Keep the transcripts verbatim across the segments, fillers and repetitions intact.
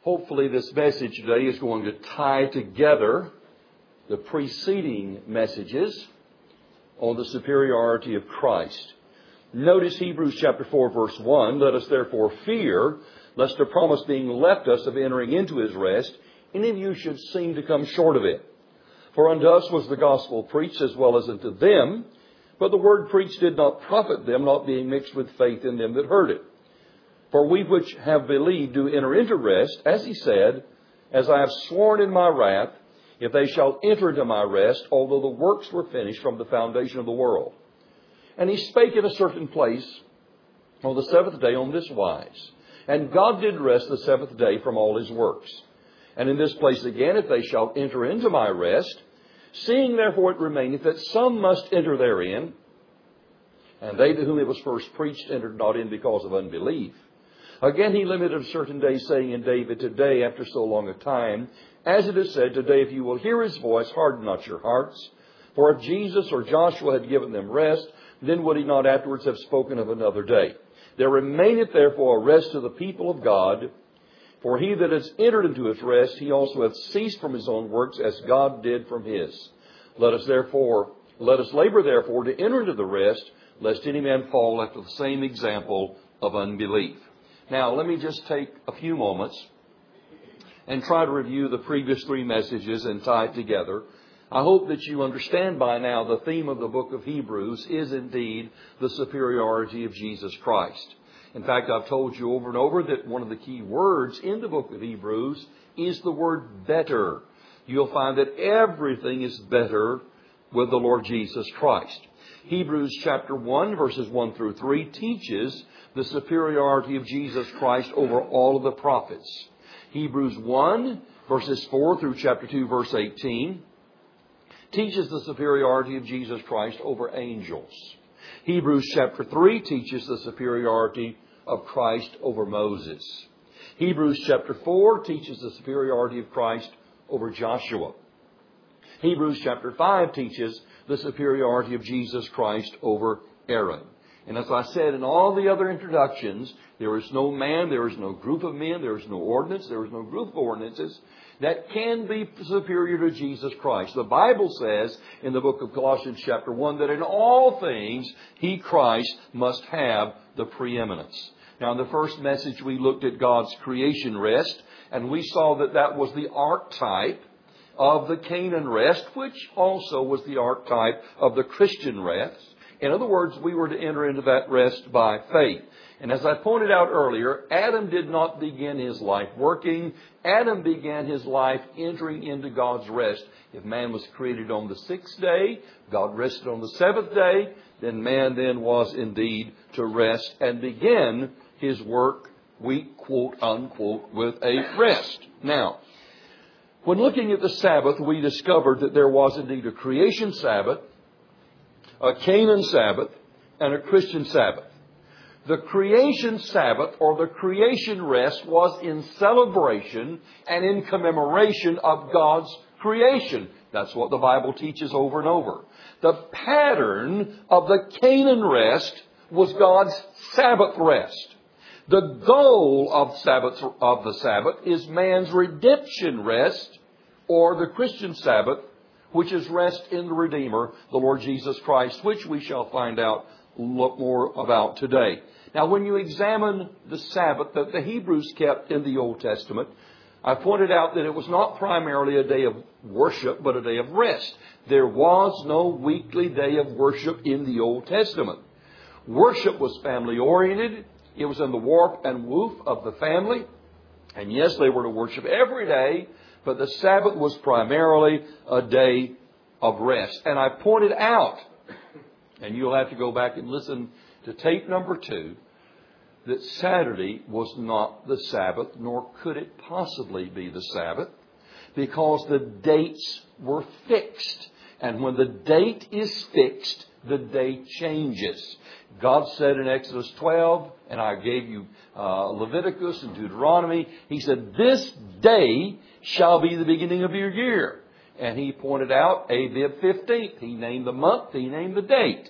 Hopefully this message today is going to tie together the preceding messages on the superiority of Christ. Notice Hebrews chapter four verse one, let us therefore fear, lest the promise being left us of entering into His rest, any of you should seem to come short of it. For unto us was the gospel preached as well as unto them, but the word preached did not profit them, not being mixed with faith in them that heard it. For we which have believed do enter into rest, as He said, as I have sworn in my wrath, if they shall enter into my rest, although the works were finished from the foundation of the world. And He spake in a certain place on the seventh day on this wise, and God did rest the seventh day from all His works. And in this place again, if they shall enter into my rest, seeing therefore it remaineth that some must enter therein, and they to whom it was first preached entered not in because of unbelief. Again He limited a certain day, saying in David, today, after so long a time, as it is said, today if you will hear His voice, harden not your hearts. For if Jesus or Joshua had given them rest, then would He not afterwards have spoken of another day. There remaineth therefore a rest to the people of God. For he that has entered into His rest, he also hath ceased from his own works, as God did from His. Let us therefore, let us labor therefore to enter into the rest, lest any man fall after the same example of unbelief. Now, let me just take a few moments and try to review the previous three messages and tie it together. I hope that you understand by now the theme of the book of Hebrews is indeed the superiority of Jesus Christ. In fact, I've told you over and over that one of the key words in the book of Hebrews is the word better. You'll find that everything is better with the Lord Jesus Christ. Hebrews chapter one, verses one through three teaches the superiority of Jesus Christ over all of the prophets. Hebrews one, verses four through chapter two, verse eighteen, teaches the superiority of Jesus Christ over angels. Hebrews chapter three teaches the superiority of Christ over Moses. Hebrews chapter four teaches the superiority of Christ over Joshua. Hebrews chapter five teaches the superiority of Jesus Christ over Aaron. And as I said in all the other introductions, there is no man, there is no group of men, there is no ordinance, there is no group of ordinances that can be superior to Jesus Christ. The Bible says in the book of Colossians chapter one that in all things He, Christ, must have the preeminence. Now, in the first message we looked at God's creation rest, and we saw that that was the archetype of the Canaan rest, which also was the archetype of the Christian rest. In other words, we were to enter into that rest by faith. And as I pointed out earlier, Adam did not begin his life working. Adam began his life entering into God's rest. If man was created on the sixth day, God rested on the seventh day, then man then was indeed to rest and begin his work, we quote unquote, with a rest. Now, when looking at the Sabbath, we discovered that there was indeed a creation Sabbath, a Canaan Sabbath, and a Christian Sabbath. The creation Sabbath, or the creation rest, was in celebration and in commemoration of God's creation. That's what the Bible teaches over and over. The pattern of the Canaan rest was God's Sabbath rest. The goal of Sabbath, of the Sabbath is man's redemption rest, or the Christian Sabbath, which is rest in the Redeemer, the Lord Jesus Christ, which we shall find out a lot more about today. Now, when you examine the Sabbath that the Hebrews kept in the Old Testament, I pointed out that it was not primarily a day of worship, but a day of rest. There was no weekly day of worship in the Old Testament. Worship was family-oriented. It was in the warp and woof of the family. And yes, they were to worship every day, but the Sabbath was primarily a day of rest. And I pointed out, and you'll have to go back and listen to tape number two, that Saturday was not the Sabbath, nor could it possibly be the Sabbath, because the dates were fixed. And when the date is fixed, the day changes. God said in Exodus twelve, and I gave you uh, Leviticus and Deuteronomy, He said, this day shall be the beginning of your year. And He pointed out Abib fifteenth. He named the month, He named the date.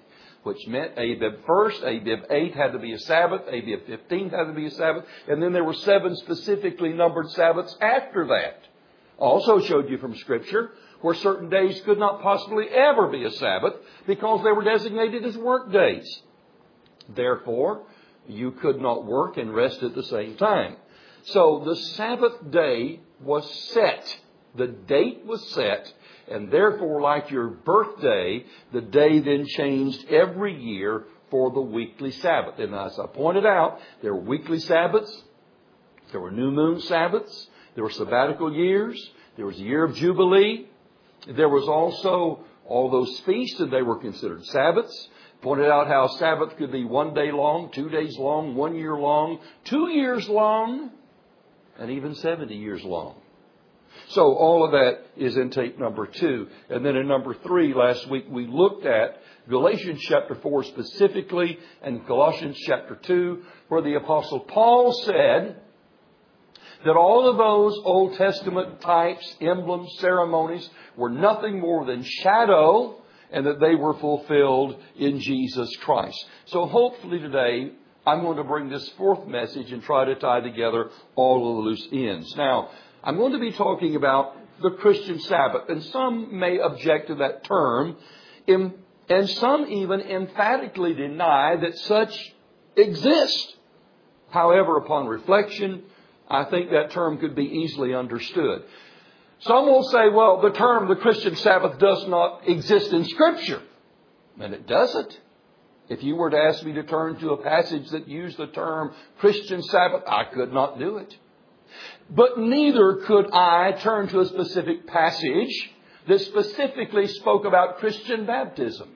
which meant Abib first, Abib eight had to be a Sabbath, Abib fifteen had to be a Sabbath, and then there were seven specifically numbered Sabbaths after that. Also showed you from Scripture where certain days could not possibly ever be a Sabbath because they were designated as work days. Therefore, you could not work and rest at the same time. So the Sabbath day was set. The date was set. And therefore, like your birthday, the day then changed every year for the weekly Sabbath. And as I pointed out, there were weekly Sabbaths. There were new moon Sabbaths. There were sabbatical years. There was a year of Jubilee. There was also all those feasts, and they were considered Sabbaths. Pointed out how Sabbath could be one day long, two days long, one year long, two years long, and even seventy years long. So all of that is in tape number two. And then in number three, last week we looked at Galatians chapter four specifically and Colossians chapter two, where the Apostle Paul said that all of those Old Testament types, emblems, ceremonies were nothing more than shadow, and that they were fulfilled in Jesus Christ. So hopefully today I'm going to bring this fourth message and try to tie together all of the loose ends. Now, I'm going to be talking about the Christian Sabbath, and some may object to that term, and some even emphatically deny that such exists. However, upon reflection, I think that term could be easily understood. Some will say, well, the term the Christian Sabbath does not exist in Scripture. And it doesn't. If you were to ask me to turn to a passage that used the term Christian Sabbath, I could not do it. But neither could I turn to a specific passage that specifically spoke about Christian baptism.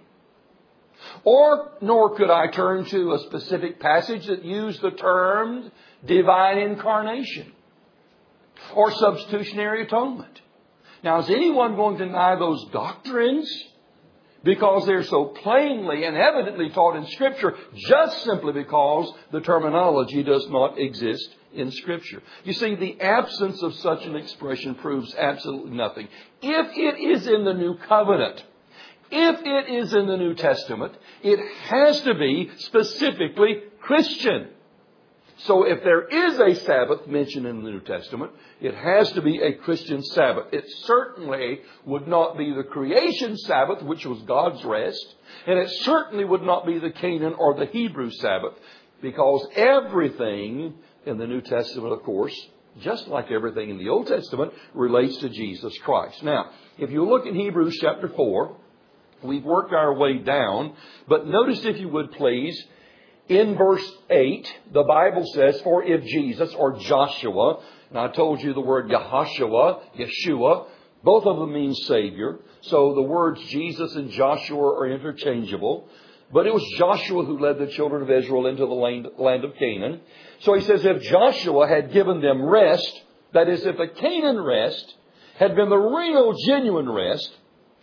Or, nor could I turn to a specific passage that used the term divine incarnation or substitutionary atonement. Now, is anyone going to deny those doctrines because they're so plainly and evidently taught in Scripture, just simply because the terminology does not exist in Scripture? You see, the absence of such an expression proves absolutely nothing. If it is in the New Covenant, if it is in the New Testament, it has to be specifically Christian. So if there is a Sabbath mentioned in the New Testament, it has to be a Christian Sabbath. It certainly would not be the creation Sabbath, which was God's rest. And it certainly would not be the Canaan or the Hebrew Sabbath, because everything in the New Testament, of course, just like everything in the Old Testament, relates to Jesus Christ. Now, if you look in Hebrews chapter four, we've worked our way down, but notice, if you would please, in verse eight, the Bible says, for if Jesus or Joshua, and I told you the word Yahushua, Yeshua, both of them mean Savior. So the words Jesus and Joshua are interchangeable. But it was Joshua who led the children of Israel into the land, land of Canaan. So he says, if Joshua had given them rest, that is, if the Canaan rest had been the real, genuine rest,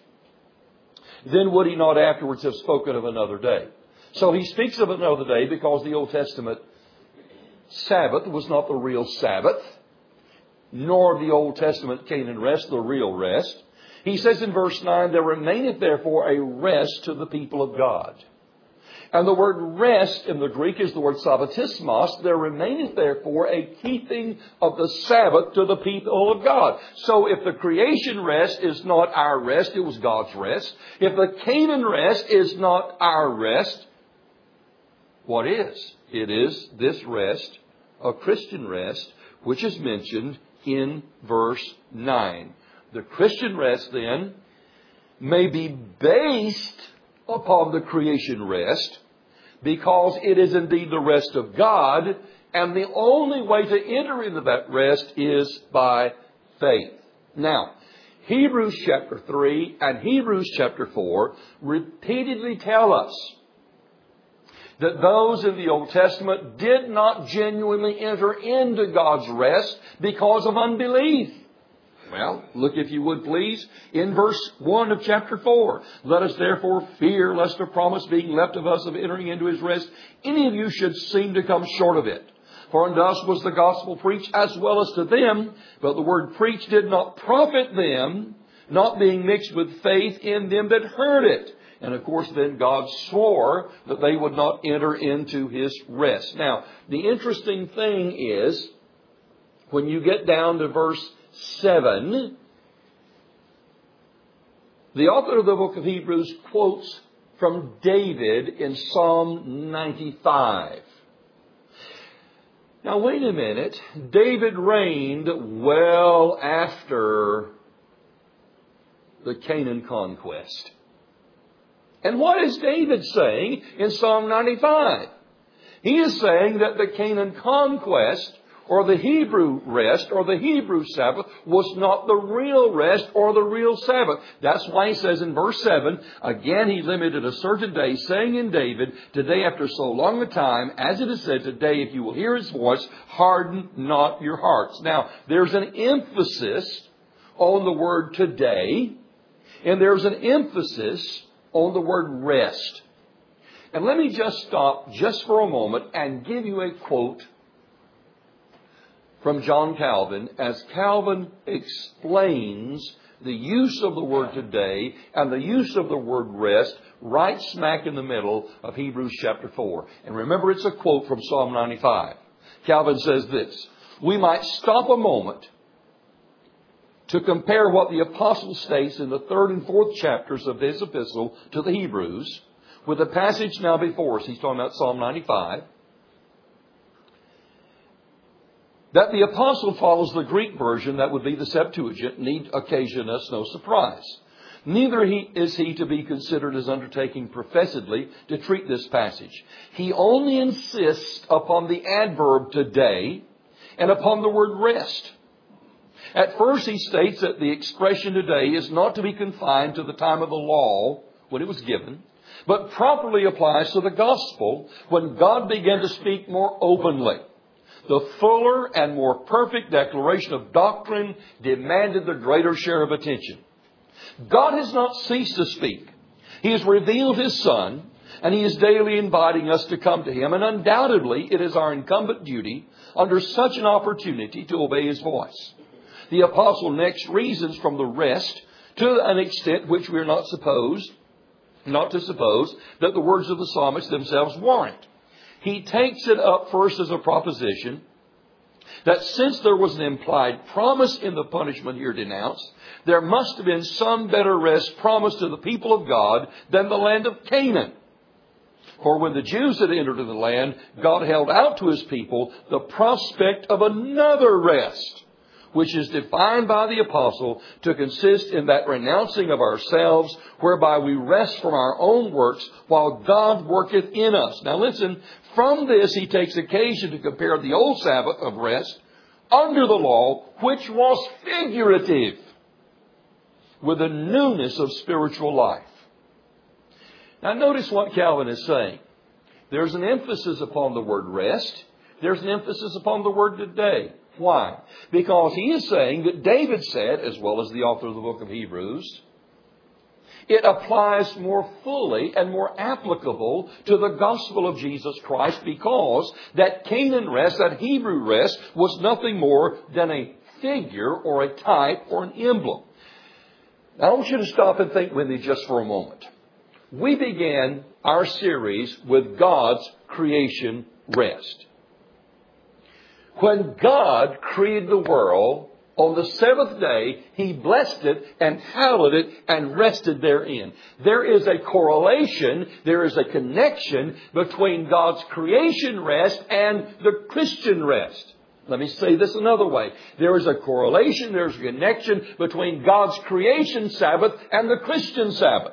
then would he not afterwards have spoken of another day? So he speaks of another day because the Old Testament Sabbath was not the real Sabbath, nor the Old Testament Canaan rest the real rest. He says in verse nine, there remaineth therefore a rest to the people of God. And the word rest in the Greek is the word sabbatismos. There remaineth therefore a keeping of the Sabbath to the people of God. So if the creation rest is not our rest, it was God's rest. If the Canaan rest is not our rest, what is? It is this rest, a Christian rest, which is mentioned in verse nine. The Christian rest then may be based upon the creation rest, because it is indeed the rest of God, and the only way to enter into that rest is by faith. Now, Hebrews chapter three and Hebrews chapter four repeatedly tell us that those in the Old Testament did not genuinely enter into God's rest because of unbelief. Well, look, if you would please, in verse one of chapter four. Let us therefore fear lest the promise being left of us of entering into His rest, any of you should seem to come short of it. For unto us was the gospel preached as well as to them, but the word preached did not profit them, not being mixed with faith in them that heard it. And of course, then God swore that they would not enter into His rest. Now, the interesting thing is, when you get down to verse seven, the author of the book of Hebrews quotes from David in Psalm ninety-five. Now, wait a minute. David reigned well after the Canaan conquest. And what is David saying in Psalm ninety-five? He is saying that the Canaan conquest, or the Hebrew rest, or the Hebrew Sabbath, was not the real rest or the real Sabbath. That's why he says in verse seven, again he limited a certain day, saying in David, today after so long a time, as it is said, today if you will hear His voice, harden not your hearts. Now, there's an emphasis on the word today, and there's an emphasis on the word rest. And let me just stop just for a moment and give you a quote from John Calvin as Calvin explains the use of the word today and the use of the word rest right smack in the middle of Hebrews chapter four. And remember, it's a quote from Psalm ninety-five. Calvin says this: we might stop a moment to compare what the apostle states in the third and fourth chapters of his epistle to the Hebrews with the passage now before us. He's talking about Psalm ninety-five. That the apostle follows the Greek version, that would be the Septuagint, need occasion us no surprise. Neither he, is he to be considered as undertaking professedly to treat this passage. He only insists upon the adverb today and upon the word rest. At first he states that the expression today is not to be confined to the time of the law when it was given, but properly applies to the gospel when God began to speak more openly. The fuller and more perfect declaration of doctrine demanded the greater share of attention. God has not ceased to speak. He has revealed His Son, and He is daily inviting us to come to Him. And undoubtedly, it is our incumbent duty under such an opportunity to obey His voice. The apostle next reasons from the rest to an extent which we are not supposed, not to suppose that the words of the psalmist themselves warrant. He takes it up first as a proposition that since there was an implied promise in the punishment here denounced, there must have been some better rest promised to the people of God than the land of Canaan. For when the Jews had entered into the land, God held out to His people the prospect of another rest, which is defined by the apostle to consist in that renouncing of ourselves, whereby we rest from our own works while God worketh in us. Now listen, from this he takes occasion to compare the old Sabbath of rest under the law, which was figurative, with the newness of spiritual life. Now notice what Calvin is saying. There's an emphasis upon the word rest. There's an emphasis upon the word today. Why? Because he is saying that David said, as well as the author of the book of Hebrews, it applies more fully and more applicable to the gospel of Jesus Christ, because that Canaan rest, that Hebrew rest, was nothing more than a figure or a type or an emblem. Now, I want you to stop and think with me just for a moment. We began our series with God's creation rest. When God created the world, on the seventh day, He blessed it and hallowed it and rested therein. There is a correlation, there is a connection between God's creation rest and the Christian rest. Let me say this another way. There is a correlation, there is a connection between God's creation Sabbath and the Christian Sabbath.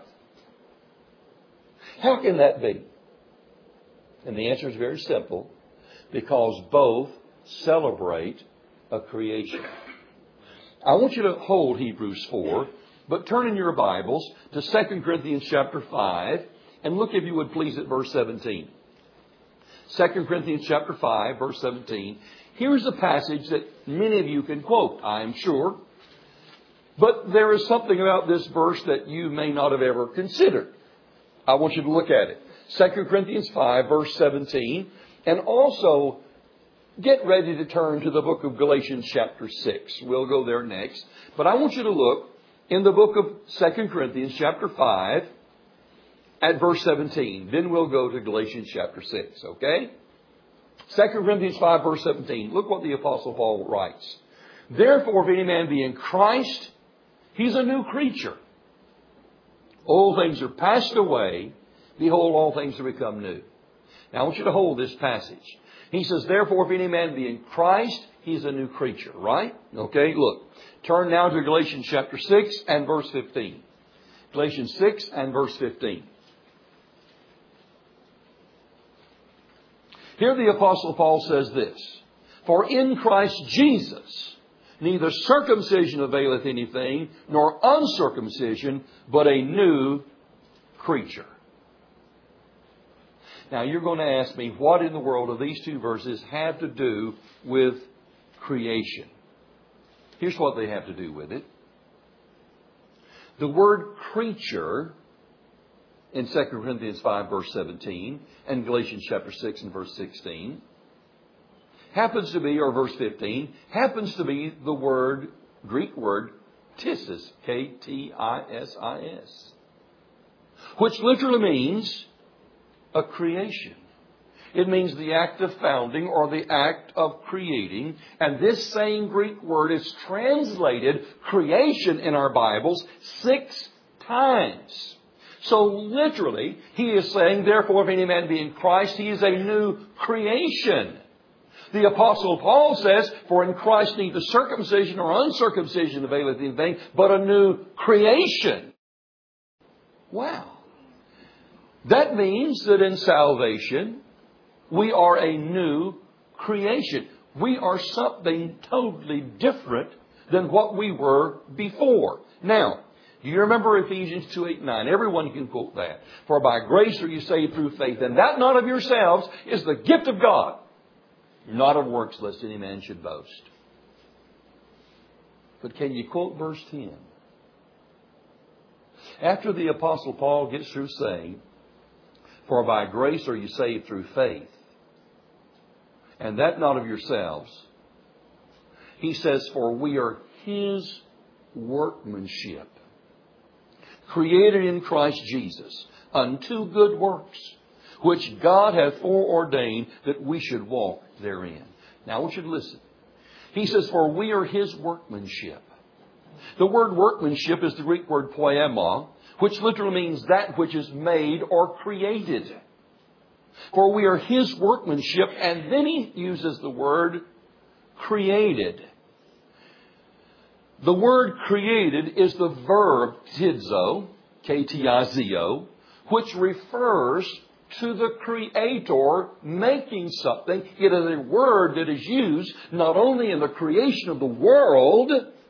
How can that be? And the answer is very simple. Because both celebrate a creation. I want you to hold Hebrews four, but turn in your Bibles to Second Corinthians chapter five and look, if you would please, at verse seventeen. Second Corinthians chapter five, verse seventeen. Here's a passage that many of you can quote, I am sure. But there is something about this verse that you may not have ever considered. I want you to look at it. Second Corinthians five, verse seventeen. And also, get ready to turn to the book of Galatians chapter six. We'll go there next. But I want you to look in the book of Second Corinthians chapter five at verse seventeen. Then we'll go to Galatians chapter six, okay? Second Corinthians five, verse seventeen. Look what the Apostle Paul writes. Therefore, if any man be in Christ, he's a new creature. Old things are passed away. Behold, all things are become new. Now, I want you to hold this passage. He says, therefore, if any man be in Christ, he's a new creature, right? Okay, look. Turn now to Galatians chapter six and verse fifteen. Galatians six and verse fifteen. Here the Apostle Paul says this, for in Christ Jesus, neither circumcision availeth anything, nor uncircumcision, but a new creature. Now you're going to ask me, what in the world do these two verses have to do with creation? Here's what they have to do with it. The word creature in Second Corinthians five verse seventeen and Galatians chapter six and verse sixteen happens to be, or verse fifteen, happens to be the word, Greek word, tissis, K T I S I S, which literally means a creation. It means the act of founding or the act of creating. And this same Greek word is translated creation in our Bibles six times. So literally, he is saying, therefore, if any man be in Christ, he is a new creation. The Apostle Paul says, for in Christ neither circumcision or uncircumcision availeth anything, but a new creation. Wow. That means that in salvation, we are a new creation. We are something totally different than what we were before. Now, do you remember Ephesians two, eight, nine? Everyone can quote that. For by grace are you saved through faith, and that not of yourselves is the gift of God, not of works, lest any man should boast. But can you quote verse ten? After the Apostle Paul gets through saying, for by grace are you saved through faith, and that not of yourselves, he says, for we are His workmanship, created in Christ Jesus unto good works, which God hath foreordained that we should walk therein. Now I want you to listen. He says, for we are His workmanship. The word workmanship is the Greek word poema, which literally means that which is made or created. For we are His workmanship, and then he uses the word created. The word created is the verb tizo, K T I Z O, which refers to the Creator making something. It is a word that is used not only in the creation of the world,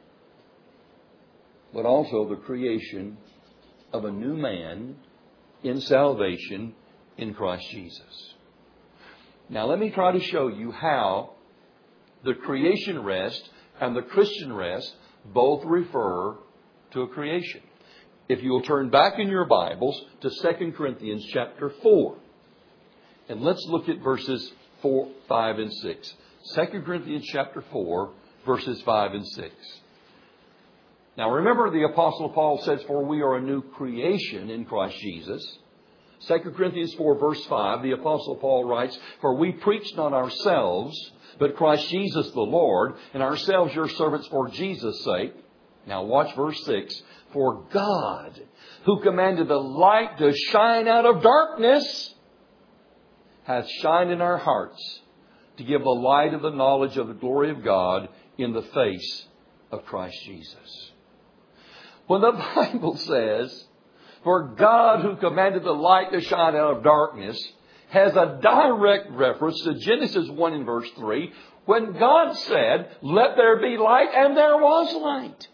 but also the creation of a new man in salvation in Christ Jesus. Now let me try to show you how the creation rest and the Christian rest both refer to a creation. If you will turn back in your Bibles to Second Corinthians chapter four. And let's look at verses four, five, and six. Second Corinthians chapter four, verses five and six. Now remember, the Apostle Paul says, for we are a new creation in Christ Jesus. Second Corinthians four, verse five, the Apostle Paul writes, for we preach not ourselves, but Christ Jesus the Lord, and ourselves your servants for Jesus' sake. Now watch verse six. For God, who commanded the light to shine out of darkness, hath shined in our hearts to give the light of the knowledge of the glory of God in the face of Christ Jesus. When the Bible says, for God who commanded the light to shine out of darkness, has a direct reference to Genesis one and verse three, when God said, let there be light, and there was light.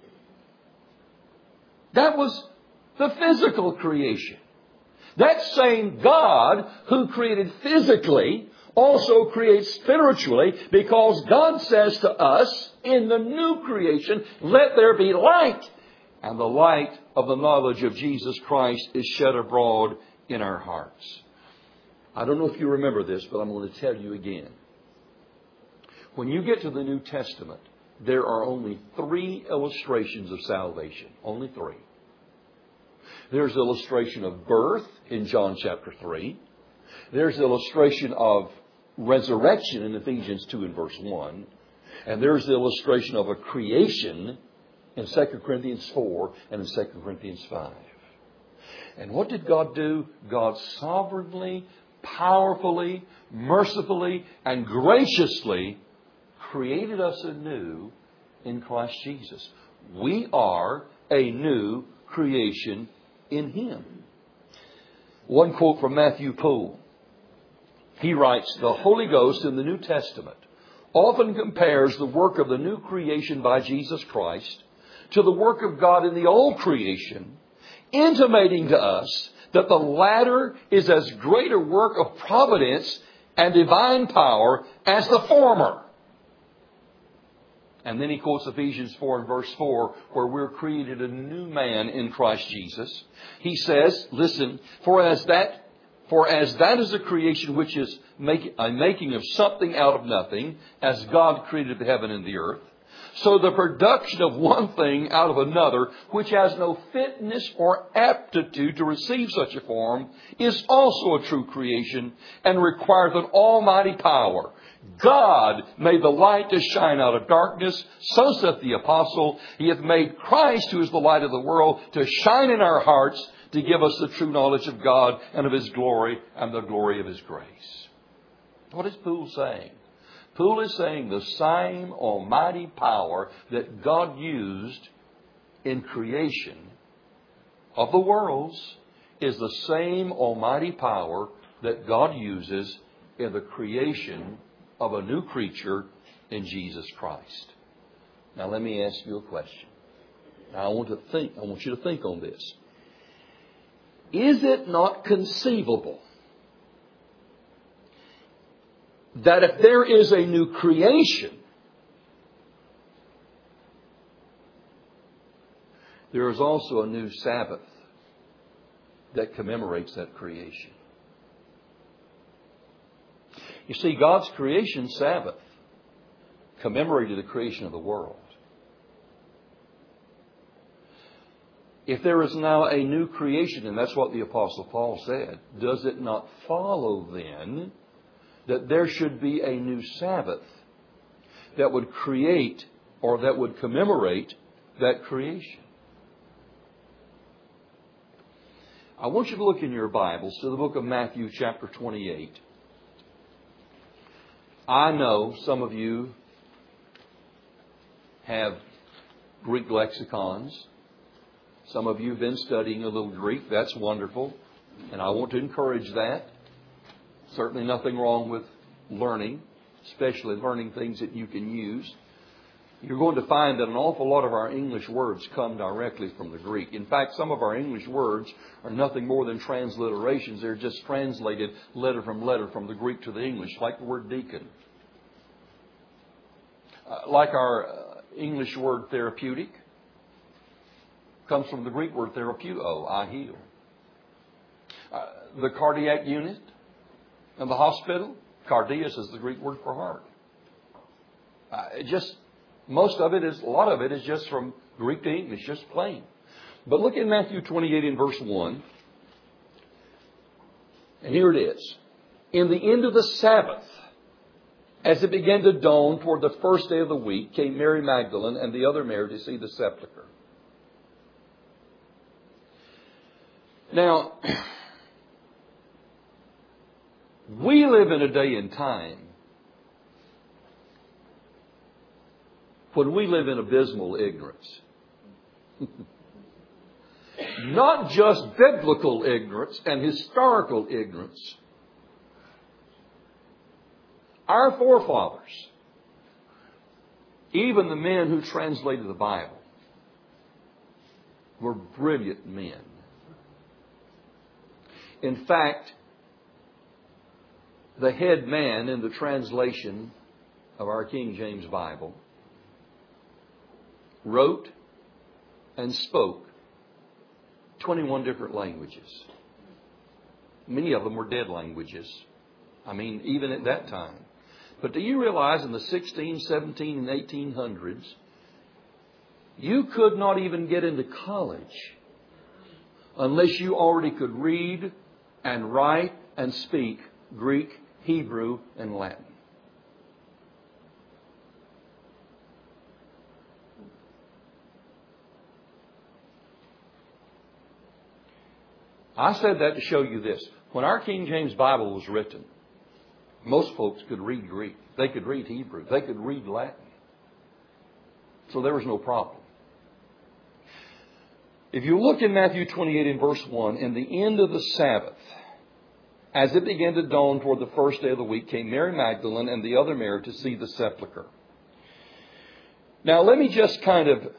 That was the physical creation. That same God who created physically also creates spiritually, because God says to us in the new creation, let there be light. And the light of the knowledge of Jesus Christ is shed abroad in our hearts. I don't know if you remember this, but I'm going to tell you again. When you get to the New Testament, there are only three illustrations of salvation. Only three. There's illustration of birth in John chapter three. There's illustration of resurrection in Ephesians two and verse one. And there's the illustration of a creation in Second Corinthians four and in Second Corinthians five. And what did God do? God sovereignly, powerfully, mercifully, and graciously created us anew in Christ Jesus. We are a new creation in Him. One quote from Matthew Poole. He writes, "The Holy Ghost in the New Testament often compares the work of the new creation by Jesus Christ to the work of God in the old creation, intimating to us that the latter is as great a work of providence and divine power as the former." And then he quotes Ephesians four and verse four, where we're created a new man in Christ Jesus. He says, listen, for as that For as that is a creation which is make, a making of something out of nothing, as God created the heaven and the earth, so the production of one thing out of another, which has no fitness or aptitude to receive such a form, is also a true creation and requireth an almighty power. God made the light to shine out of darkness, so saith the apostle. He hath made Christ, who is the light of the world, to shine in our hearts, to give us the true knowledge of God and of His glory and the glory of His grace. What is Poole saying? Poole is saying the same almighty power that God used in creation of the worlds is the same almighty power that God uses in the creation of a new creature in Jesus Christ. Now let me ask you a question. Now I want to think, I want you to think on this. Is it not conceivable that if there is a new creation, there is also a new Sabbath that commemorates that creation? You see, God's creation Sabbath commemorated the creation of the world. If there is now a new creation, and that's what the Apostle Paul said, does it not follow then that there should be a new Sabbath that would create or that would commemorate that creation? I want you to look in your Bibles to the book of Matthew chapter twenty-eight. I know some of you have Greek lexicons. Some of you have been studying a little Greek. That's wonderful. And I want to encourage that. Certainly nothing wrong with learning, especially learning things that you can use. You're going to find that an awful lot of our English words come directly from the Greek. In fact, some of our English words are nothing more than transliterations. They're just translated letter from letter from the Greek to the English, like the word deacon. Uh, like our uh, English word therapeutic. Comes from the Greek word therapeuo, I heal. Uh, the cardiac unit in the hospital, cardias is the Greek word for heart. Uh, it just, most of it is, a lot of it is just from Greek to English, just plain. But look in Matthew twenty-eight in verse one. And here it is. In the end of the Sabbath, as it began to dawn toward the first day of the week, came Mary Magdalene and the other Mary to see the sepulchre. Now, we live in a day and time when we live in abysmal ignorance. Not just biblical ignorance and historical ignorance. Our forefathers, even the men who translated the Bible, were brilliant men. In fact, the head man in the translation of our King James Bible wrote and spoke twenty-one different languages. Many of them were dead languages. I mean, even at that time. But do you realize in the sixteen, seventeen, and eighteen hundreds, you could not even get into college unless you already could read and write and speak Greek, Hebrew, and Latin. I said that to show you this. When our King James Bible was written, most folks could read Greek. They could read Hebrew. They could read Latin. So there was no problem. If you look in Matthew twenty-eight in verse one, in the end of the Sabbath, as it began to dawn toward the first day of the week, came Mary Magdalene and the other Mary to see the sepulchre. Now let me just kind of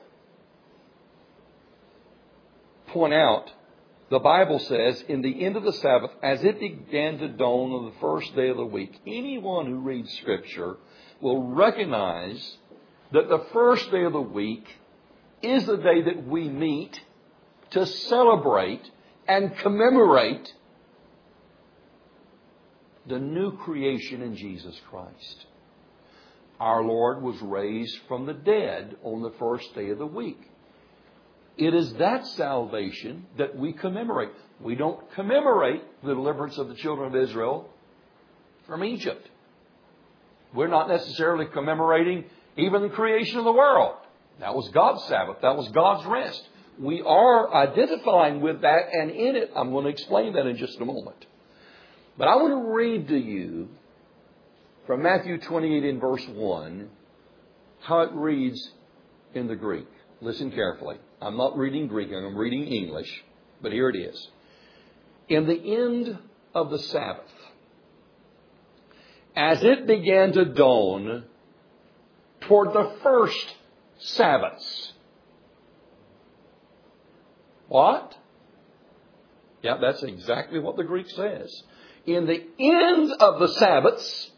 point out, the Bible says, in the end of the Sabbath, as it began to dawn on the first day of the week. Anyone who reads Scripture will recognize that the first day of the week is the day that we meet to celebrate and commemorate the new creation in Jesus Christ. Our Lord was raised from the dead on the first day of the week. It is that salvation that we commemorate. We don't commemorate the deliverance of the children of Israel from Egypt. We're not necessarily commemorating even the creation of the world. That was God's Sabbath. That was God's rest. We are identifying with that, and in it, I'm going to explain that in just a moment. But I want to read to you from Matthew twenty-eight in verse one, how it reads in the Greek. Listen carefully. I'm not reading Greek, I'm reading English, but here it is. In the end of the Sabbath, as it began to dawn toward the first Sabbaths. What? Yeah, that's exactly what the Greek says. In the end of the Sabbaths,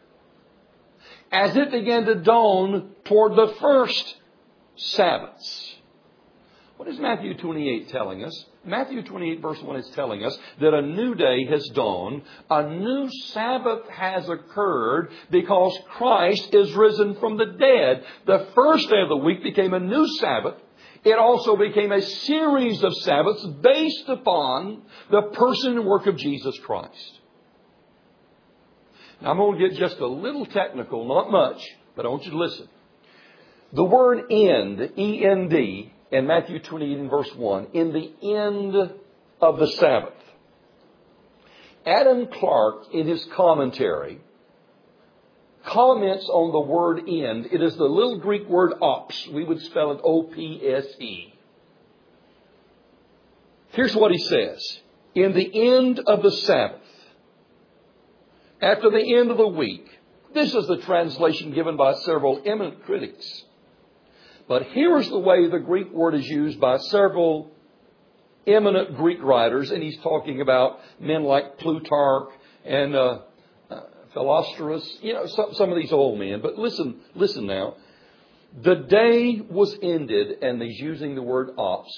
as it began to dawn toward the first Sabbaths. What is Matthew twenty-eight telling us? Matthew twenty-eight verse one is telling us that a new day has dawned. A new Sabbath has occurred because Christ is risen from the dead. The first day of the week became a new Sabbath. It also became a series of Sabbaths based upon the person and work of Jesus Christ. Now I'm going to get just a little technical, not much, but I want you to listen. The word end, E N D, in Matthew twenty-eight in verse one, in the end of the Sabbath. Adam Clarke, in his commentary, comments on the word end. It is the little Greek word ops. We would spell it O P S E. Here's what he says. In the end of the Sabbath, after the end of the week. This is the translation given by several eminent critics. But here is the way the Greek word is used by several eminent Greek writers. And he's talking about men like Plutarch and uh, uh, Philostratus. You know, some, some of these old men. But listen, listen now. The day was ended, and he's using the word ops.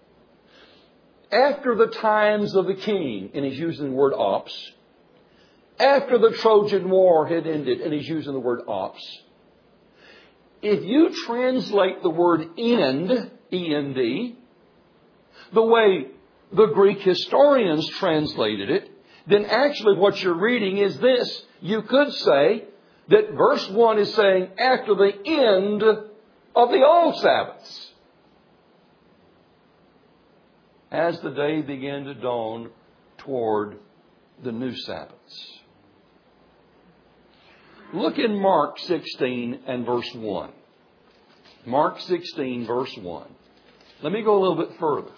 After the times of the king, and he's using the word ops. After the Trojan War had ended, and he's using the word ops. If you translate the word end, E N D, the way the Greek historians translated it, then actually what you're reading is this. You could say that verse one is saying after the end of the old Sabbaths. As the day began to dawn toward the new Sabbaths. Look in Mark sixteen and verse one. Mark sixteen verse one. Let me go a little bit further.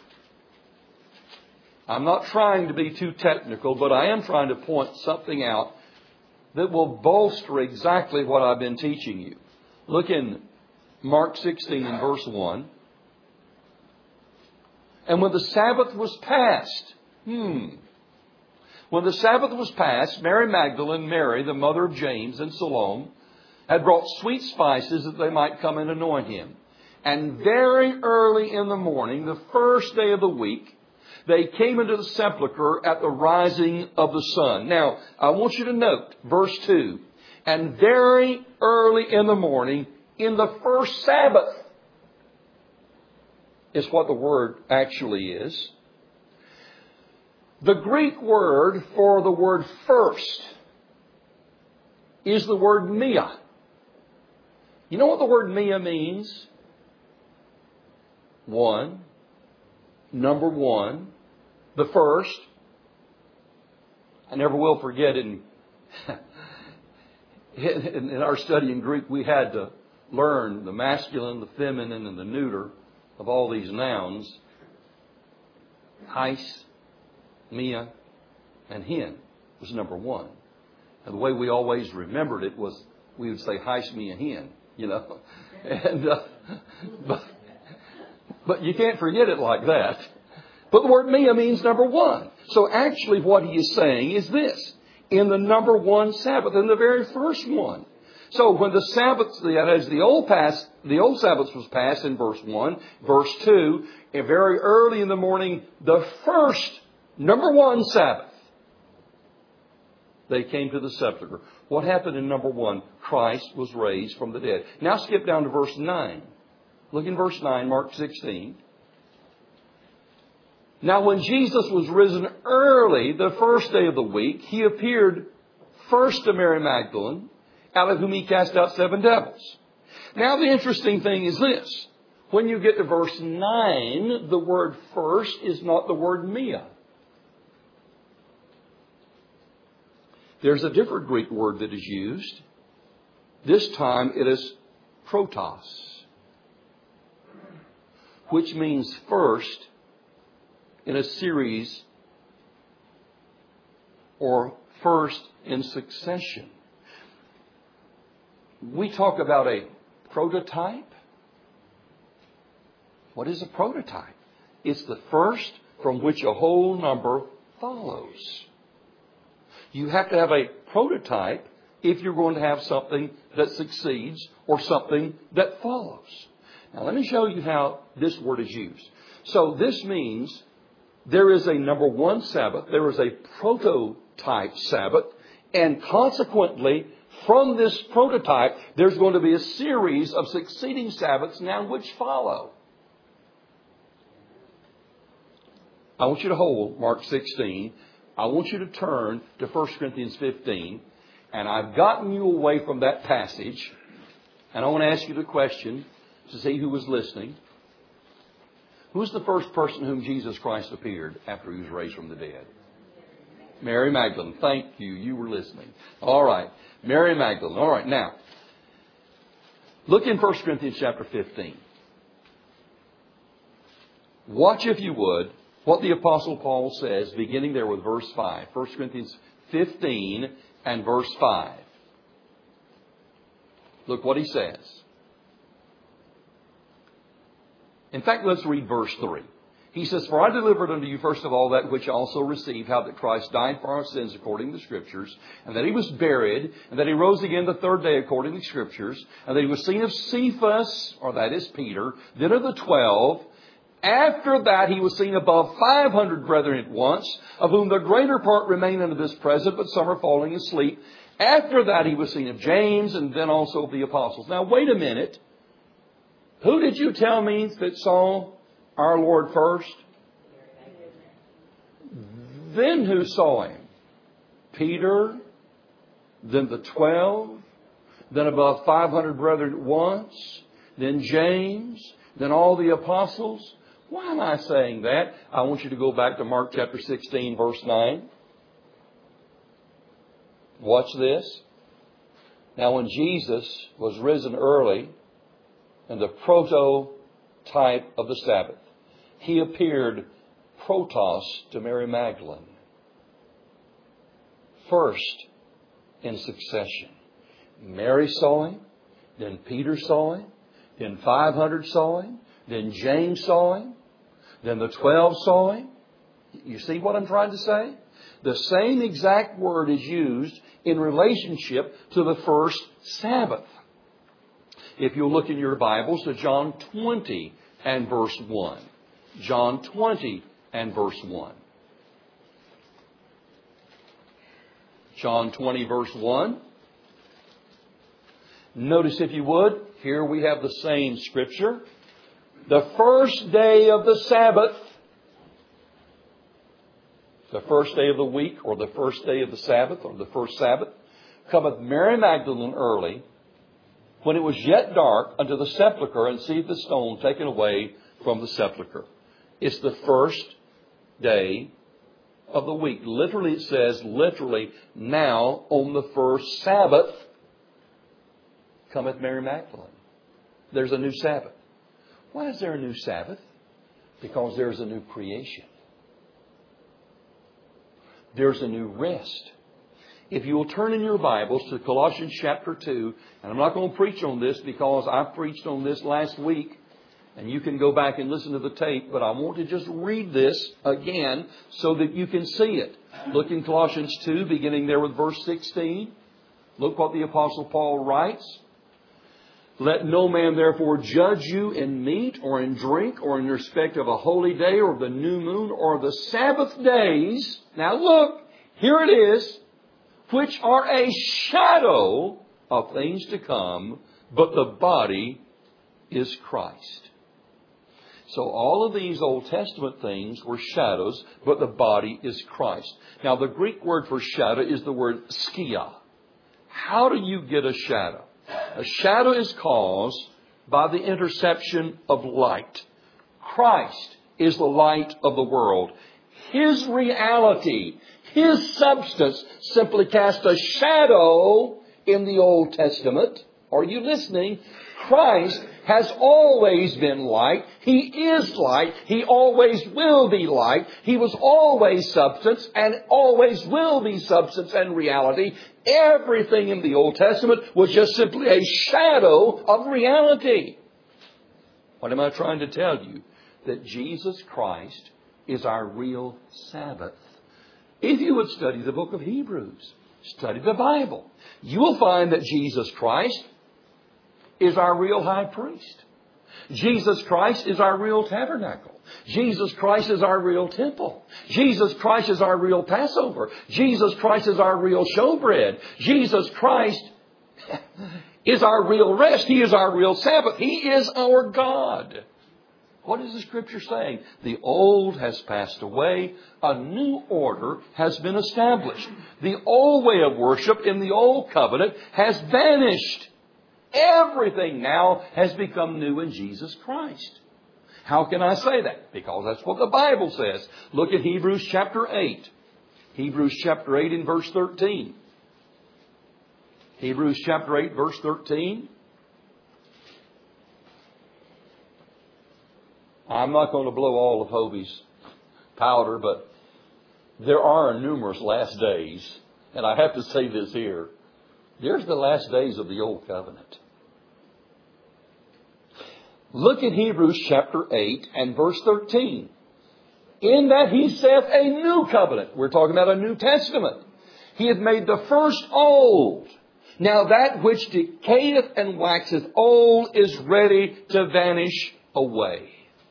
I'm not trying to be too technical, but I am trying to point something out that will bolster exactly what I've been teaching you. Look in Mark sixteen and verse one. And when the Sabbath was past, hmm, when the Sabbath was past, Mary Magdalene, Mary, the mother of James, and Salome, had brought sweet spices that they might come and anoint him. And very early in the morning, the first day of the week, they came into the sepulchre at the rising of the sun. Now, I want you to note verse two. And very early in the morning, in the first Sabbath, is what the word actually is. The Greek word for the word first is the word mia. You know what the word mia means? One. Number one. The first. I never will forget in, in, in our study in Greek, we had to learn the masculine, the feminine, and the neuter of all these nouns. Heis, mia, and hen was number one. And the way we always remembered it was we would say heis, mia, hen, you know. And uh, but, but you can't forget it like that. But the word mia means number one. So actually what he is saying is this. In the number one Sabbath, in the very first one. So when the Sabbath, as the old past, the old Sabbath was passed in verse one, verse two, and very early in the morning, the first, number one Sabbath, they came to the sepulchre. What happened in number one? Christ was raised from the dead. Now skip down to verse nine. Look in verse nine, Mark sixteen. Now when Jesus was risen early, the first day of the week, he appeared first to Mary Magdalene, out of whom he cast out seven devils. Now the interesting thing is this. When you get to verse nine, the word first is not the word mia. There's a different Greek word that is used. This time it is protos, which means first in a series or first in succession. We talk about a prototype. What is a prototype? It's the first from which a whole number follows. You have to have a prototype if you're going to have something that succeeds or something that follows. Now let me show you how this word is used. So this means there is a number one Sabbath, there is a prototype Sabbath, and consequently, from this prototype, there's going to be a series of succeeding Sabbaths now which follow. I want you to hold Mark sixteen. I want you to turn to First Corinthians fifteen. And I've gotten you away from that passage. And I want to ask you the question to see who was listening. Who's the first person whom Jesus Christ appeared after he was raised from the dead? Mary Magdalene. Thank you. You were listening. All right. Mary Magdalene. All right. Now, look in First Corinthians chapter fifteen. Watch, if you would, what the Apostle Paul says, beginning there with verse five. First Corinthians fifteen and verse five. Look what he says. In fact, let's read verse three. He says, "For I delivered unto you first of all that which I also received, how that Christ died for our sins according to the Scriptures, and that he was buried, and that he rose again the third day according to the Scriptures, and that he was seen of Cephas," or that is Peter, "then of the twelve. After that he was seen above five hundred brethren at once, of whom the greater part remain unto this present, but some are falling asleep. After that he was seen of James, and then also of the apostles." Now wait a minute. Who did you tell me that saw our Lord first? Then who saw him? Peter, then the twelve, then above five hundred brethren at once, then James, then all the apostles. Why am I saying that? I want you to go back to Mark chapter sixteen, verse nine. Watch this. Now when Jesus was risen early, in the prototype of the Sabbath, he appeared protos to Mary Magdalene. First in succession. Mary saw him, then Peter saw him, then five hundred saw him, then James saw him, then the twelve saw him. You see what I'm trying to say? The same exact word is used in relationship to the first Sabbath. If you'll look in your Bibles to John twenty and verse one. John twenty and verse one. John twenty verse one. Notice, if you would, here we have the same scripture. The first day of the Sabbath, the first day of the week, or the first day of the Sabbath, or the first Sabbath, cometh Mary Magdalene early, when it was yet dark, unto the sepulchre, and seeth the stone taken away from the sepulchre. It's the first day of the week. Literally, it says, literally, now on the first Sabbath cometh Mary Magdalene. There's a new Sabbath. Why is there a new Sabbath? Because there's a new creation. There's a new rest. If you will turn in your Bibles to Colossians chapter two, and I'm not going to preach on this because I preached on this last week, and you can go back and listen to the tape, but I want to just read this again so that you can see it. Look in Colossians two, beginning there with verse sixteen. Look what the Apostle Paul writes. Let no man therefore judge you in meat or in drink or in respect of a holy day or the new moon or the Sabbath days. Now look, here it is, which are a shadow of things to come, but the body is Christ. So all of these Old Testament things were shadows, but the body is Christ. Now the Greek word for shadow is the word skia. How do you get a shadow? A shadow is caused by the interception of light. Christ is the light of the world. His reality, His substance simply cast a shadow in the Old Testament. Are you listening? Christ has always been light. He is light. He always will be light. He was always substance and always will be substance and reality. Everything in the Old Testament was just simply a shadow of reality. What am I trying to tell you? That Jesus Christ is our real Sabbath. If you would study the book of Hebrews, study the Bible, you will find that Jesus Christ is our real high priest. Jesus Christ is our real tabernacle. Jesus Christ is our real temple. Jesus Christ is our real Passover. Jesus Christ is our real showbread. Jesus Christ is our real rest. He is our real Sabbath. He is our God. What is the Scripture saying? The old has passed away. A new order has been established. The old way of worship in the old covenant has vanished. Everything now has become new in Jesus Christ. How can I say that? Because that's what the Bible says. Look at Hebrews chapter eight. Hebrews chapter eight in verse thirteen. Hebrews chapter eight verse thirteen. I'm not going to blow all of Hobie's powder, but there are numerous last days. And I have to say this here. There's the last days of the Old Covenant. Look at Hebrews chapter eight and verse thirteen. In that He saith a new covenant. We're talking about a New Testament. He hath made the first old. Now that which decayeth and waxeth old is ready to vanish away.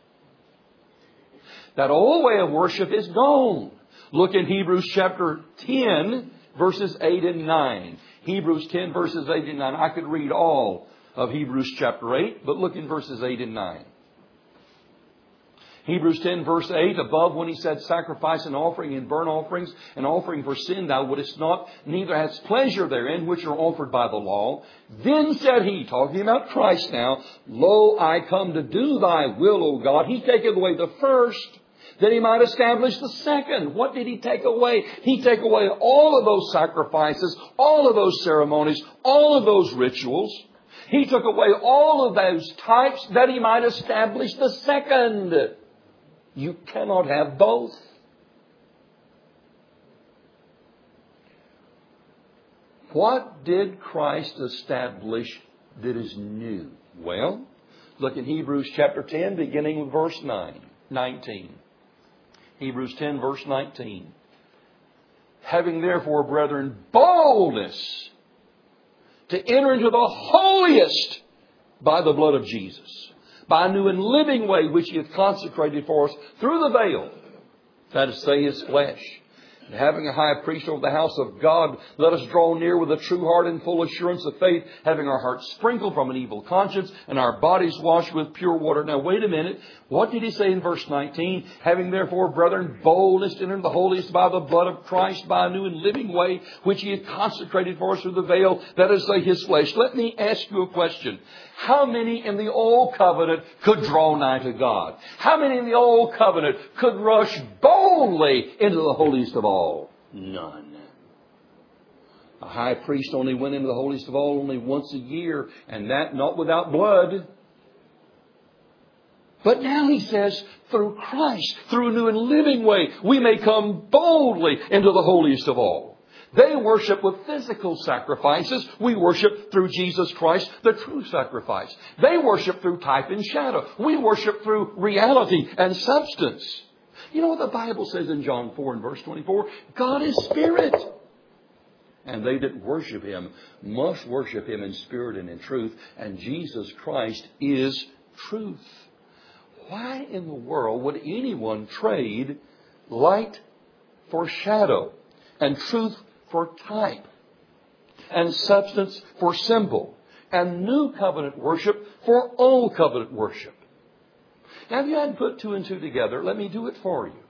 That old way of worship is gone. Look in Hebrews chapter ten, verses eight and nine. Hebrews ten, verses eight and nine. I could read all of Hebrews chapter eight, but look in verses eight and nine. Hebrews ten, verse eight, above when he said, sacrifice and offering and burnt offerings and offering for sin thou wouldest not, neither hast pleasure therein, which are offered by the law. Then said he, talking about Christ now, lo, I come to do thy will, O God. He taketh away the first, that He might establish the second. What did He take away? He take away all of those sacrifices, all of those ceremonies, all of those rituals. He took away all of those types that He might establish the second. You cannot have both. What did Christ establish that is new? Well, look in Hebrews chapter ten, beginning with verse nine, nineteen. Hebrews ten, verse nineteen. Having therefore, brethren, boldness to enter into the holiest by the blood of Jesus, by a new and living way which He hath consecrated for us through the veil, that is to say, His flesh. And having a high priest over the house of God, let us draw near with a true heart and full assurance of faith, having our hearts sprinkled from an evil conscience and our bodies washed with pure water. Now wait a minute. What did he say in verse nineteen? Having therefore, brethren, boldness to enter the holiest by the blood of Christ, by a new and living way, which he had consecrated for us through the veil, that is, say, his flesh. Let me ask you a question. How many in the old covenant could draw nigh to God? How many in the old covenant could rush boldly into the holiest of all? None. A high priest only went into the holiest of all only once a year, and that not without blood. But now he says, through Christ, through a new and living way, we may come boldly into the holiest of all. They worship with physical sacrifices. We worship through Jesus Christ, the true sacrifice. They worship through type and shadow. We worship through reality and substance. You know what the Bible says in John four and verse twenty-four? God is spirit. And they that worship Him must worship Him in spirit and in truth. And Jesus Christ is truth. Why in the world would anyone trade light for shadow and truth for type and substance for symbol and new covenant worship for old covenant worship? Now, if you hadn't put two and two together, let me do it for you.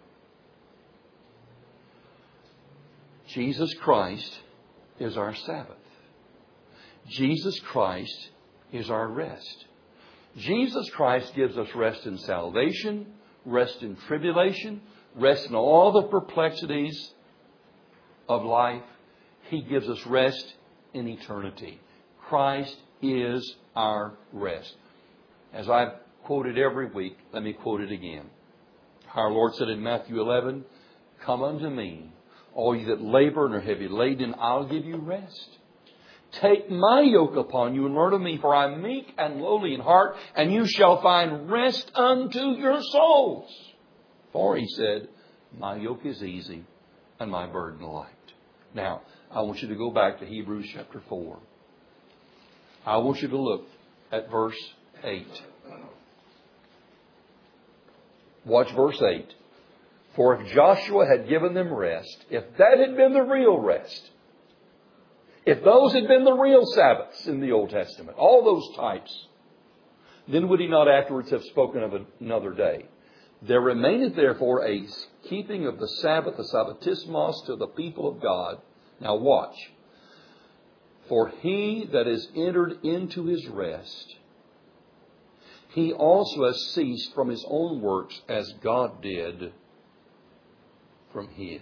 Jesus Christ is our Sabbath. Jesus Christ is our rest. Jesus Christ gives us rest in salvation, rest in tribulation, rest in all the perplexities of life. He gives us rest in eternity. Christ is our rest. As I've quoted every week, let me quote it again. Our Lord said in Matthew eleven, "Come unto me, all ye that labor and are heavy laden, I'll give you rest. Take my yoke upon you and learn of me, for I am meek and lowly in heart, and you shall find rest unto your souls. For," He said, "my yoke is easy and my burden light." Now, I want you to go back to Hebrews chapter four. I want you to look at verse eight. Watch verse eight. "For if Joshua had given them rest," if that had been the real rest, if those had been the real Sabbaths in the Old Testament, all those types, then would He not afterwards have spoken of another day? "There remaineth therefore a keeping of the Sabbath, the Sabbatismos, to the people of God." Now watch. "For he that is entered into his rest, he also has ceased from his own works as God did from His."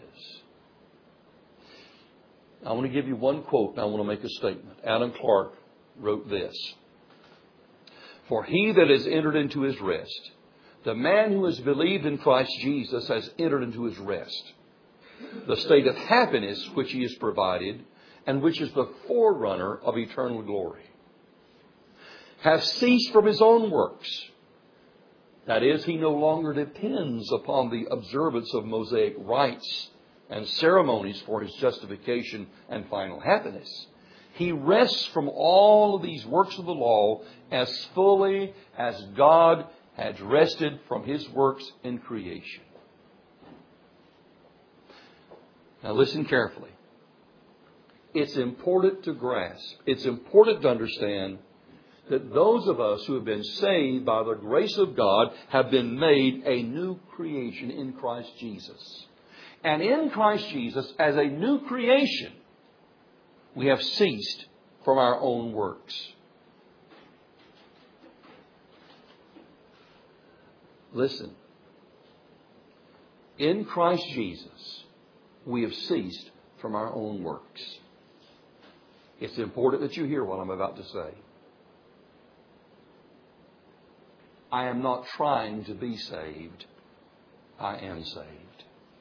I want to give you one quote and I want to make a statement. Adam Clark wrote this: "For he that has entered into his rest," the man who has believed in Christ Jesus has entered into his rest, the state of happiness which He has provided and which is the forerunner of eternal glory, "has ceased from his own works." That is, he no longer depends upon the observance of Mosaic rites and ceremonies for his justification and final happiness. He rests from all of these works of the law as fully as God had rested from His works in creation. Now listen carefully. It's important to grasp, it's important to understand that those of us who have been saved by the grace of God have been made a new creation in Christ Jesus. And in Christ Jesus, as a new creation, we have ceased from our own works. Listen. In Christ Jesus, we have ceased from our own works. It's important that you hear what I'm about to say. I am not trying to be saved. I am saved.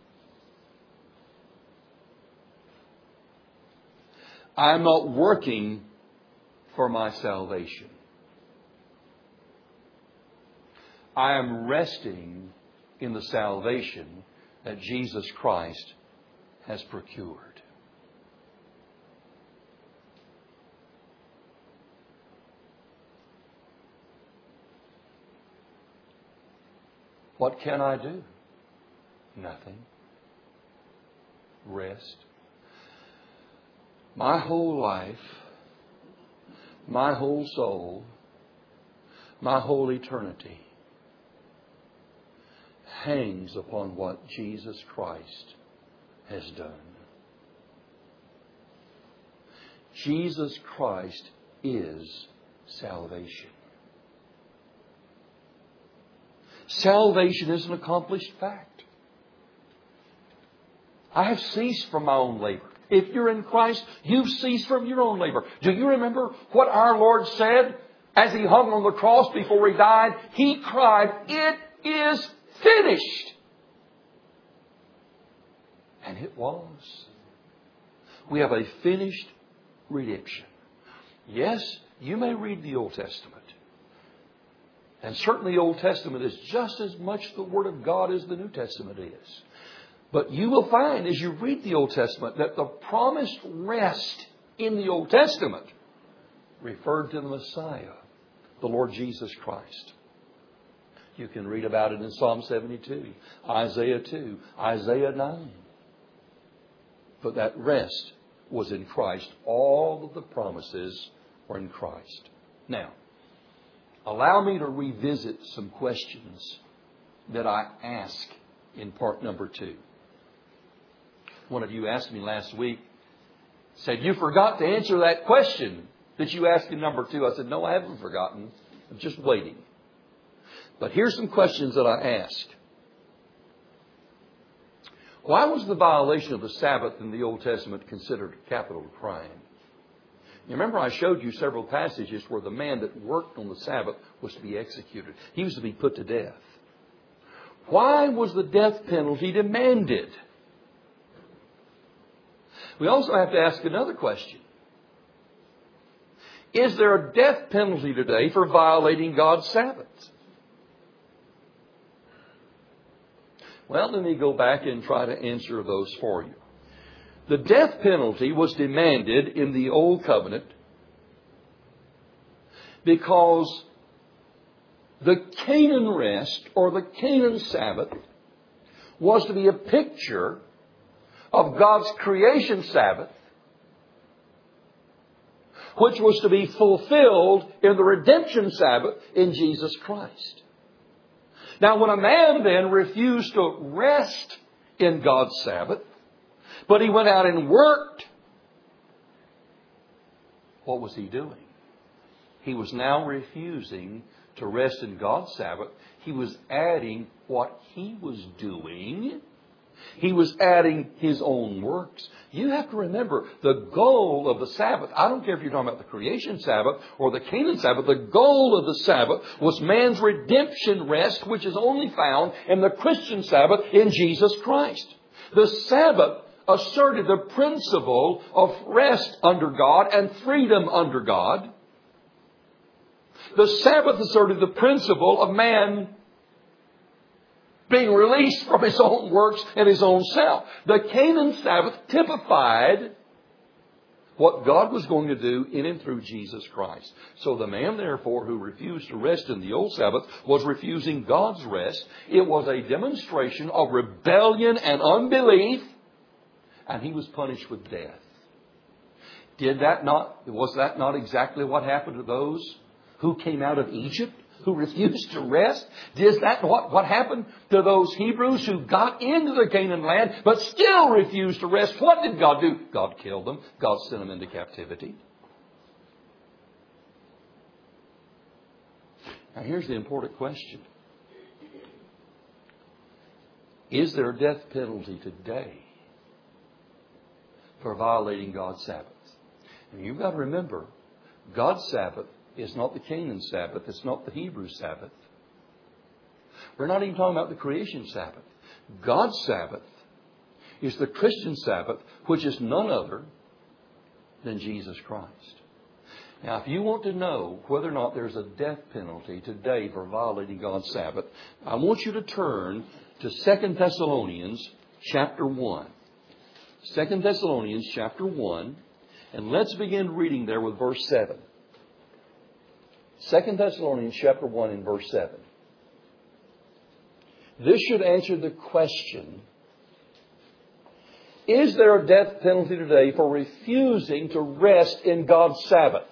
I am not working for my salvation. I am resting in the salvation that Jesus Christ has procured. What can I do? Nothing. rest. My whole life, my whole soul, my whole eternity hangs upon what Jesus Christ has done. Jesus Christ is salvation. Salvation is an accomplished fact. I have ceased from my own labor. If you're in Christ, you've ceased from your own labor. Do you remember what our Lord said as He hung on the cross before He died? He cried, "It is finished." And it was. We have a finished redemption. Yes, you may read the Old Testament. And certainly the Old Testament is just as much the Word of God as the New Testament is. But you will find as you read the Old Testament that the promised rest in the Old Testament referred to the Messiah, the Lord Jesus Christ. You can read about it in Psalm seventy-two, Isaiah two, Isaiah nine. But that rest was in Christ. All of the promises were in Christ. Now, allow me to revisit some questions that I asked in part number two. One of you asked me last week, said, "You forgot to answer that question that you asked in number two." I said, "No, I haven't forgotten. I'm just waiting." But here's some questions that I asked. Why was the violation of the Sabbath in the Old Testament considered a capital crime? You remember I showed you several passages where the man that worked on the Sabbath was to be executed. He was to be put to death. Why was the death penalty demanded? We also have to ask another question. Is there a death penalty today for violating God's Sabbath? Well, let me go back and try to answer those for you. The death penalty was demanded in the Old Covenant because the Canaan rest or the Canaan Sabbath was to be a picture of God's creation Sabbath, which was to be fulfilled in the redemption Sabbath in Jesus Christ. Now, when a man then refused to rest in God's Sabbath, but he went out and worked, what was he doing? He was now refusing to rest in God's Sabbath. He was adding what he was doing. He was adding his own works. You have to remember the goal of the Sabbath. I don't care if you're talking about the creation Sabbath or the Canaan Sabbath. The goal of the Sabbath was man's redemption rest, which is only found in the Christian Sabbath in Jesus Christ. The Sabbath asserted the principle of rest under God and freedom under God. The Sabbath asserted the principle of man being released from his own works and his own self. The Canaan Sabbath typified what God was going to do in and through Jesus Christ. So the man, therefore, who refused to rest in the old Sabbath was refusing God's rest. It was a demonstration of rebellion and unbelief, and he was punished with death. Did that not, was that not exactly what happened to those who came out of Egypt, who refused to rest? Is that what, what happened to those Hebrews who got into the Canaan land but still refused to rest? What did God do? God killed them. God sent them into captivity. Now here's the important question. Is there a death penalty today for violating God's Sabbath? And you've got to remember, God's Sabbath is not the Canaan Sabbath. It's not the Hebrew Sabbath. We're not even talking about the creation Sabbath. God's Sabbath is the Christian Sabbath, which is none other than Jesus Christ. Now, if you want to know whether or not there's a death penalty today for violating God's Sabbath, I want you to turn to Second Thessalonians chapter one. Second Thessalonians chapter one. And let's begin reading there with verse seven. Second Thessalonians chapter one and verse seven. This should answer the question, Is there a death penalty today for refusing to rest in God's Sabbath?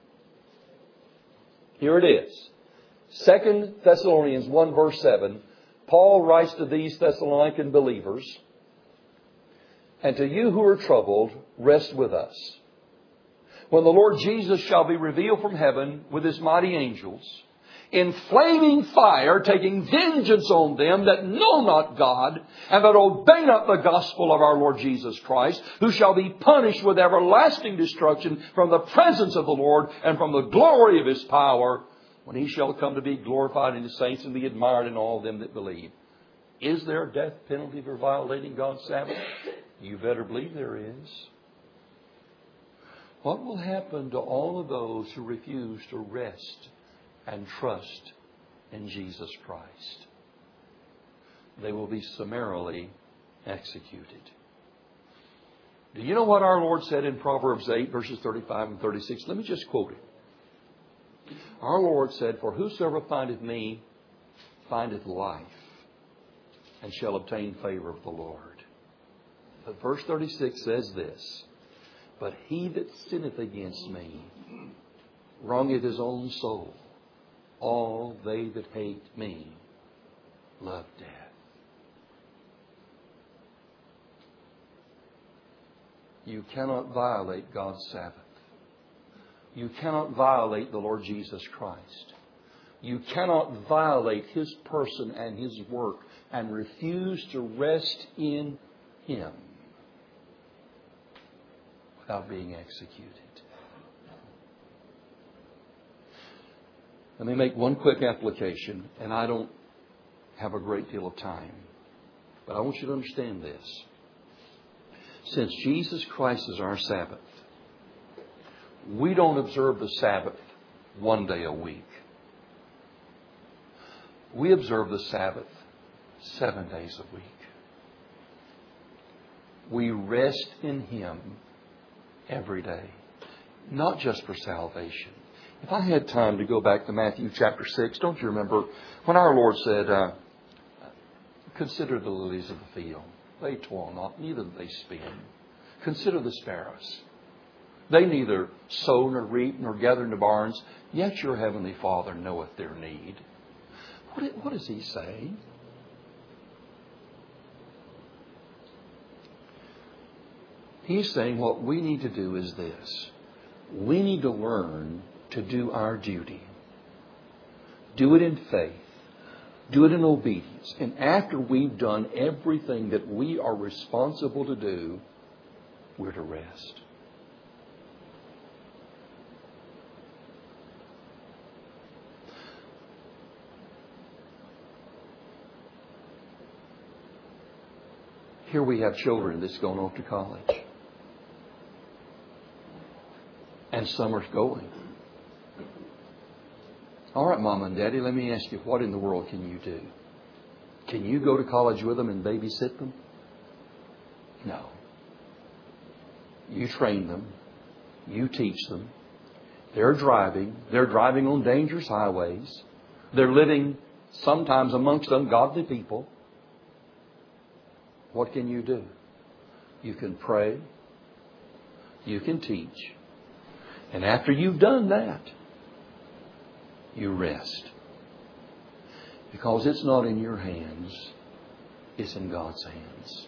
Here it is. Second Thessalonians one verse seven. Paul writes to these Thessalonican believers, "And to you who are troubled, rest with us. When the Lord Jesus shall be revealed from heaven with His mighty angels, in flaming fire, taking vengeance on them that know not God, and that obey not the gospel of our Lord Jesus Christ, who shall be punished with everlasting destruction from the presence of the Lord and from the glory of His power, when He shall come to be glorified in His saints and be admired in all them that believe." Is there a death penalty for violating God's Sabbath? You better believe there is. What will happen to all of those who refuse to rest and trust in Jesus Christ? They will be summarily executed. Do you know what our Lord said in Proverbs eight, verses thirty-five and thirty-six? Let me just quote it. Our Lord said, "For whosoever findeth me findeth life, and shall obtain favor of the Lord." But verse thirty-six says this, "But he that sinneth against me wrongeth his own soul. All they that hate me love death." You cannot violate God's Sabbath. You cannot violate the Lord Jesus Christ. You cannot violate His person and His work and refuse to rest in Him without being executed. Let me make one quick application, and I don't have a great deal of time, but I want you to understand this. Since Jesus Christ is our Sabbath, we don't observe the Sabbath one day a week. We observe the Sabbath seven days a week. We rest in Him every day, not just for salvation. If I had time to go back to Matthew chapter six, don't you remember when our Lord said, uh, "Consider the lilies of the field. They toil not, neither do they spin. Consider the sparrows. They neither sow nor reap nor gather into barns, yet your heavenly Father knoweth their need." What, what is He saying? He's saying what we need to do is this. We need to learn to do our duty. Do it in faith. Do it in obedience. And after we've done everything that we are responsible to do, we're to rest. Here we have children that's going off to college. And some are going. All right, Mom and Daddy, let me ask you, what in the world can you do? Can you go to college with them and babysit them? No. You train them. You teach them. They're driving. They're driving on dangerous highways. They're living sometimes amongst ungodly people. What can you do? You can pray. You can teach. And after you've done that, you rest. Because it's not in your hands. It's in God's hands.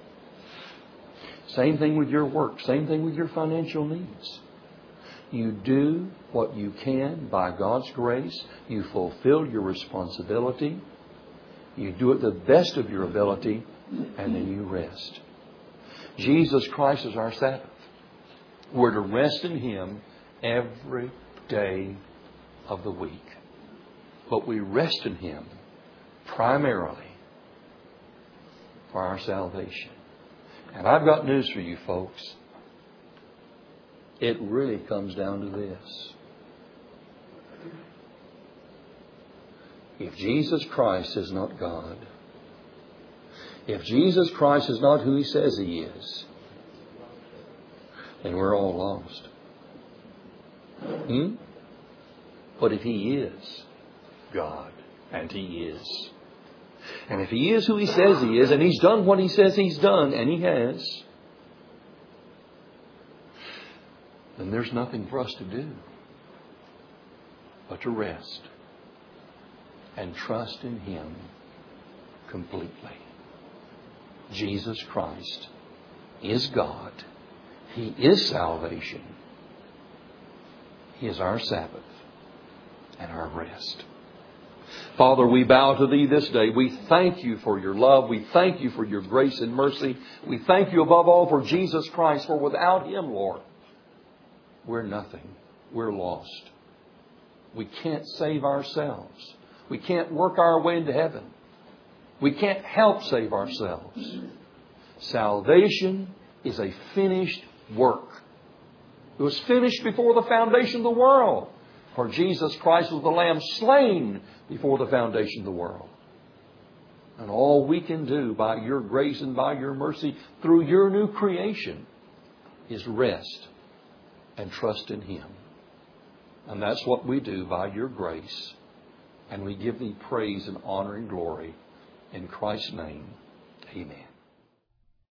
Same thing with your work. Same thing with your financial needs. You do what you can by God's grace. You fulfill your responsibility. You do it the best of your ability. And then you rest. Jesus Christ is our Sabbath. We're to rest in Him every day of the week. But we rest in Him primarily for our salvation. And I've got news for you folks. It really comes down to this. If Jesus Christ is not God, if Jesus Christ is not who He says He is, then we're all lost. Hmm? But if He is God, and He is, and if He is who He says He is, and He's done what He says He's done, and He has, then there's nothing for us to do but to rest and trust in Him completely. Jesus Christ is God. He is salvation. He is our Sabbath and our rest. Father, we bow to Thee this day. We thank You for Your love. We thank You for Your grace and mercy. We thank You above all for Jesus Christ, for without Him, Lord, we're nothing. We're lost. We can't save ourselves. We can't work our way into heaven. We can't help save ourselves. Salvation is a finished work. It was finished before the foundation of the world. For Jesus Christ was the Lamb slain before the foundation of the world. And all we can do by Your grace and by Your mercy through Your new creation is rest and trust in Him. And that's what we do by Your grace. And we give Thee praise and honor and glory. In Christ's name, amen.